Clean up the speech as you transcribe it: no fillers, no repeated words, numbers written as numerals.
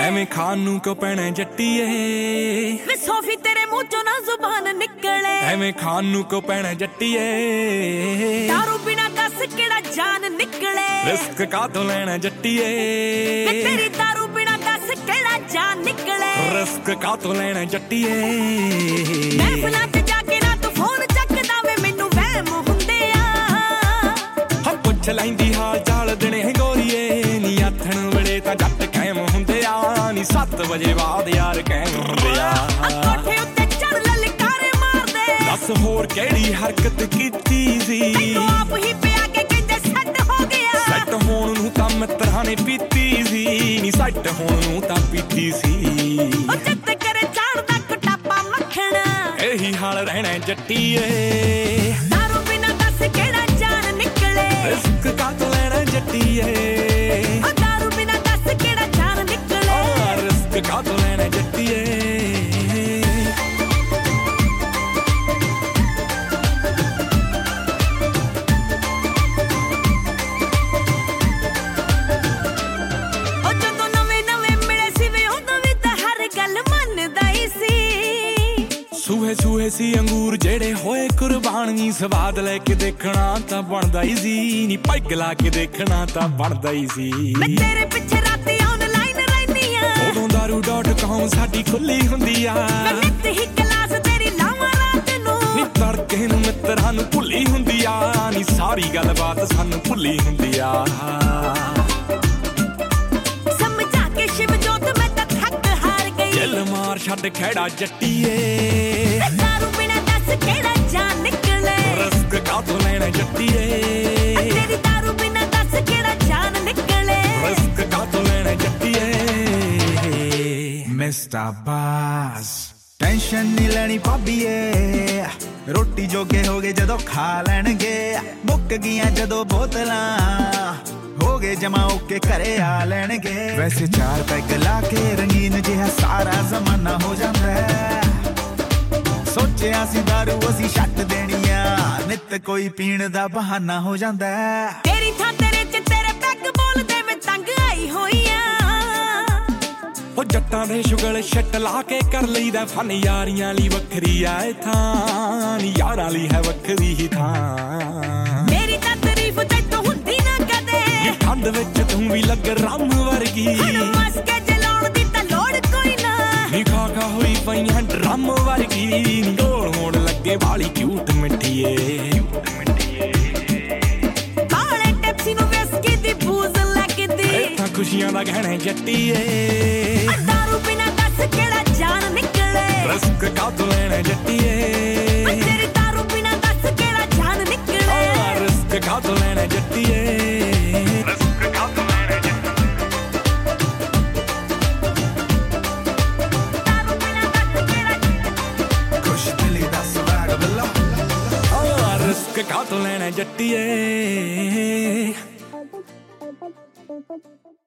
ਐਵੇਂ ਖਾਣ ਨੂੰ ਕਿਉਂ ਪੈਣਾ ਜੱਟੀਏ ਵੇ ਸੋਫੀ ਤੇਰੇ ਮੂੰਹ ਚੋਂ ਨਾ ਜ਼ੁਬਾਨ ਨਿਕਲੇ ਐਵੇਂ ਖਾਣ ਨੂੰ ਕਿਉਂ ਪੈਣਾ ਜੱਟੀਏ ਦਾਰੂ ਬਿਨਾ ਦੱਸ ਕਿਹੜਾ ਜਾਨ ਨਿਕਲੇ ਰਿਸਕ ਕਾਹਤੋਂ ਲੈਣਾ ਜੱਟੀਏ ਵੇ ਤੇਰੀ ਦਾਰੂ ਬਿਨਾ ਦੱਸ ਕਿਹੜਾ ਜਾਨ ਨਿਕਲੇ ਰਿਸਕ ਕਾਹਤੋਂ ਲੈਣਾ ਜੱਟੀਏ ਮਹਿਫਲਾਂ 'ਚ ਜਾ ਕੇ ਨਾ ਤੂੰ ਫੋਨ ਚੱਕਦਾ ਵੇ ਮੈਨੂੰ ਵਹਿਮ ਹੁੰਦੇ ਆ ਪੁੱਛ ਲੈਂਦੀ ਹਾਲ ਚਾਲ ਦਿਨੇ ਗੋਰੀਏ ਨੀ ਆਥਣ ਵੇਲੇ ਤਾਂ ਜੱਟ ਕਾਇਮ ਹੁੰਦੇ ਆ ਨੀ 7 ਵਜੇ ਬਾਅਦ ਯਾਰ ਕਾਇਮ ਹੁੰਦੇ ਆ ਕੋਠੇ ਉੱਤੇ ਚੜ ਲਲਕਾਰੇ ਮਾਰਦੇ ਦੱਸ ਹੋਰ ਕਿਹੜੀ ਹਰਕਤ ਕੀਤੀ ਸੀ ਤੈਨੂੰ ਆਪ ਹੀ ਪਿਆ ਕੇ ਕਹਿੰਦੇ ਸੈੱਟ ਹੋ ਗਿਆ ਸੈੱਟ ਹੋਣ ਨੂੰ ਤਾਂ ਮਿੱਤਰਾਂ ਨੇ ਪੀਤੀ ਸੀ ਨੀ ਸੈੱਟ ਹੋਣ ਨੂੰ ਤਾਂ ਪੀਤੀ ਸੀ ਉਹ ਚਿੱਤ ਕਰੇ ਚਾੜਦਾ ਕਟਾਪਾ ਮੱਖਣਾ ਇਹੀ ਹਾਲ ਰਹਿਣਾ ਜੱਟੀਏ ਦਾਰੂ ਬਿਨਾ ਦੱਸ ਕਿਹੜਾ ਜਾਨ ਨਿਕਲੇ ਰਿਸਕ ਕਾਹਤੋਂ ਲੈਣਾ ਜੱਟੀਏ ਦਾਰੂ ਬਿਨਾ ਦੱਸ ਕਿਹੜਾ ਜਾਨ ਨਿਕਲੇ ਰਿਸਕ ਕਾਹਤੋਂ ਲੈਣਾ ਜੱਟੀਏ ਸੂਹੇ ਸੂਹੇ ਸੀ ਅੰਗੂਰ ਜਿਹੜੇ ਹੋਏ ਕੁਰਬਾਨੀ ਸਵਾਦ ਲੈ ਕੇ ਦੇਖਣਾ ਤਾਂ ਬਣਦਾ ਹੀ ਸੀ ਨੀ ਪੈਗ ਲਾ ਕੇ ਦੇਖਣਾ ਤਾਂ ਬਣਦਾ ਹੀ ਸੀ ਮੈਂ ਤੇਰੇ ਪਿੱਛੇ ਰਾਤੀ ਆਨਲਾਈਨ ਰਹਿਨੀ ਆ udo.com ਸਾਡੀ ਖੁੱਲੀ ਹੁੰਦੀ ਆ ਮੈਂ ਨਿੱਤ ਹੀ ਕਲਾਸ ਤੇਰੀ ਲਾਵਾਂ ਰਾਤ ਨੂੰ ਨੀ ਤੜਕੇ ਨੂੰ ਮਿੱਤਰਾਂ ਨੂੰ ਭੁੱਲੀ ਹੁੰਦੀ ਆ ਨੀ ਸਾਰੀ ਗੱਲਬਾਤ ਸਾਨੂੰ ਭੁੱਲੀ ਹੁੰਦੀ ਆ ਸਮਝਾ ਕੇ ਸ਼ਿਵ ਜੋਤ ਮੈਂ ਤਾਂ ਥੱਕ ਹਾਰ ਗਈ ਦਿਲ ਮਾਰ ਛੱਡ ਖਹਿੜਾ ਜੱਟੀਏ ਦਾਰੂ ਬਿਨਾ ਦੱਸ ਕਿਹੜਾ ਜਾਨ ਨਿਕਲੇ ਰਿਸਕ ਕਾਹਤੋਂ ਲੈਣਾ ਜੱਟੀਏ ਤੇਰੀ ਦਾਰੂ ਬਿਨਾ ਦੱਸ ਕਿਹੜਾ ਜਾਨ ਨਿਕਲੇ ਰਿਸਕ ਕਾਹਤੋਂ ਲੈਣਾ ਜੱਟੀਏ ਮਿਸਟਰ ਬਾਸ ਟੈਨਸ਼ਨ ਨਹੀਂ ਲੈਣੀ ਭਾਬੀਏ ਰੋਟੀ ਜੋਗੇ ਹੋ ਗਏ ਜਦੋਂ ਖਾ ਲੈਣਗੇ ਮੁੱਕ ਗਈਆਂ ਜਦੋਂ ਬੋਤਲਾਂ ਹੋ ਗਏ ਜਮਾ ਓਕੇ ਘਰੇ ਆ ਲੈਣਗੇ ਵੈਸੇ 4 ਪੈਗ ਲਾ ਕੇ ਰੰਗੀਨ ਜਿਹਾ ਸਾਰਾ ਜ਼ਮਾਨਾ ਹੋ ਜਾਂਦਾ ਸੋਚਿਆ ਸੀ ਦਾਰੂ ਅਸੀਂ ਛੱਡ ਦੇਣੀ ਆ ਨਿੱਤ ਕੋਈ ਪੀਣ ਦਾ ਬਹਾਨਾ ਹੋ ਜਾਂਦਾ ਤੇਰੀ ਥਾਂ ਤੇਰੇ ਚ ਤੇਰੇ ਪੈਗ ਬੋਲਦੇ ਮੈਂ ਤੰਗ ਆਈ ਹੋਈ ਆ ਉਹ ਜੱਟਾਂ ਦੇ ਸ਼ੁਗਲ ਛੱਟ ਲਾ ਕੇ ਕਰ ਲਈਦਾ ਫਨ ਯਾਰੀਆਂ ਲਈ ਵੱਖਰੀ ਆ ਇਹ ਥਾਂ ਯਾਰਾਂ ਲਈ ਹੈ ਵੱਖਰੀ ਹੀ ਥਾਂ ਮੇਰੀ ਤਾਂ ਤਾਰੀਫ ਤੈਨੂੰ ਹੁੰਦੀ ਨਾ ਕਦੇ ਠੰਡ ਵਿੱਚ ਤੂੰ ਵੀ ਲੱਗ ਰੰਮ ਵਰਗੀ ਹੁਣ ਮਸਕੇ ਚਲਾਉਣ ਦੀ ਤਾਂ ਲੋੜ ਕੋਈ ਨਾ ਨੀ ਖਾਕਾ ਹੋਈ ਪਈਆਂ ਡਰਮ ਵਰਗੀ ਗੋਲ ਹੋਣ ਲੱਗੇ ਵਾਲੀ ਕਿਊਟ ਮਿੱਠੀਏ ਬਾਲੇ ਟੈਪਸੀ ਨੂੰ ਵਿਸਕੀ ਦੀ ਬੂਜ਼ ਲੱਗਦੀ ਇਹ ਤਾਂ ਖੁਸ਼ੀਆਂ ਦਾ ਗਹਿਣਾ ਜੱਟੀਏ ਦਾਰੂ ਬਿਨਾ ਦੱਸ ਕਿਹੜਾ ਜਾਨ ਨਿਕਲੇ ਰਿਸਕ ਕਾਹਤੋਂ ਲੈਣਾ ਜੱਟੀਏ ਤੇਰੀ ਦਾਰੂ ਬਿਨਾ ਦੱਸ ਕਿਹੜਾ ਜਾਨ ਨਿਕਲੇ ਰਿਸਕ ਕਾਹਤੋਂ ਲੈਣਾ ਜੱਟੀਏ ਕਾਹਤੋਂ ਲੈਣਾ ਜੱਟੀਏ